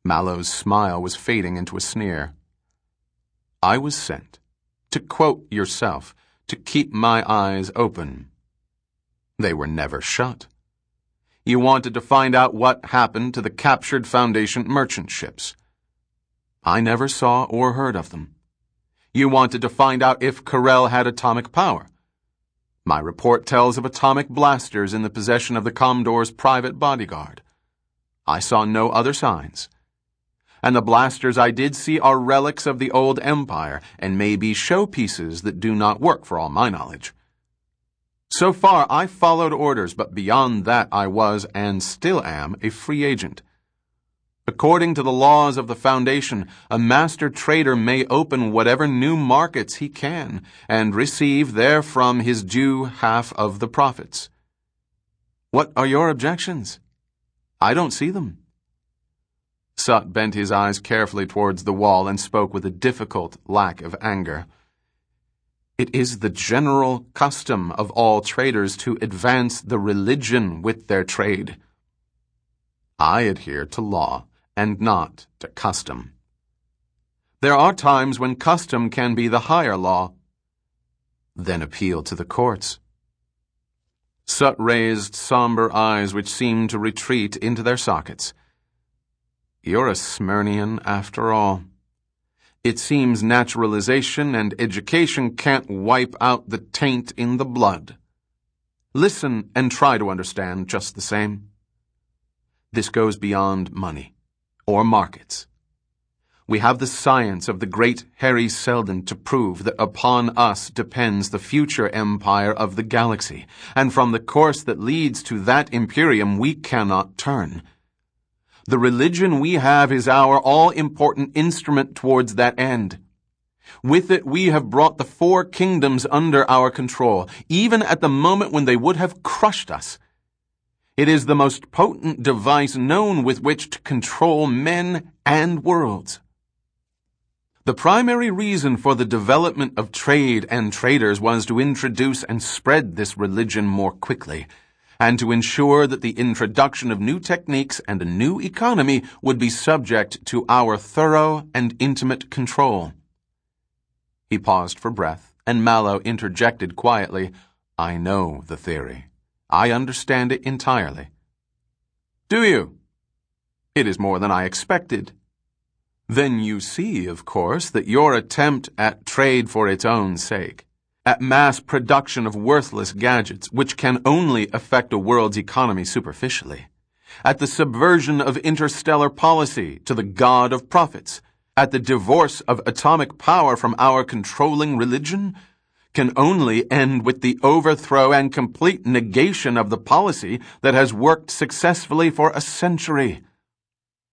Mallow's smile was fading into a sneer. I was sent, to quote yourself, to keep my eyes open. They were never shut. You wanted to find out what happened to the captured Foundation merchant ships. I never saw or heard of them. You wanted to find out if Corel had atomic power. My report tells of atomic blasters in the possession of the Commodore's private bodyguard. I saw no other signs. And the blasters I did see are relics of the old empire and may be showpieces that do not work for all my knowledge. So far, I followed orders, but beyond that I was, and still am, a free agent. According to the laws of the Foundation, a master trader may open whatever new markets he can and receive therefrom his due half of the profits. What are your objections? I don't see them. Sut bent his eyes carefully towards the wall and spoke with a difficult lack of anger. It is the general custom of all traders to advance the religion with their trade. I adhere to law and not to custom. There are times when custom can be the higher law. Then appeal to the courts. Sut raised somber eyes which seemed to retreat into their sockets. You're a Smyrnian after all. It seems naturalization and education can't wipe out the taint in the blood. Listen and try to understand just the same. This goes beyond money or markets. We have the science of the great Harry Seldon to prove that upon us depends the future empire of the galaxy, and from the course that leads to that imperium we cannot turn. The religion we have is our all-important instrument towards that end. With it we have brought the 4 kingdoms under our control, even at the moment when they would have crushed us. It is the most potent device known with which to control men and worlds. The primary reason for the development of trade and traders was to introduce and spread this religion more quickly, and to ensure that the introduction of new techniques and a new economy would be subject to our thorough and intimate control. He paused for breath, and Mallow interjected quietly, I know the theory. I understand it entirely. Do you? It is more than I expected. Then you see, of course, that your attempt at trade for its own sake, at mass production of worthless gadgets which can only affect a world's economy superficially, at the subversion of interstellar policy to the god of profits, at the divorce of atomic power from our controlling religion, can only end with the overthrow and complete negation of the policy that has worked successfully for a century.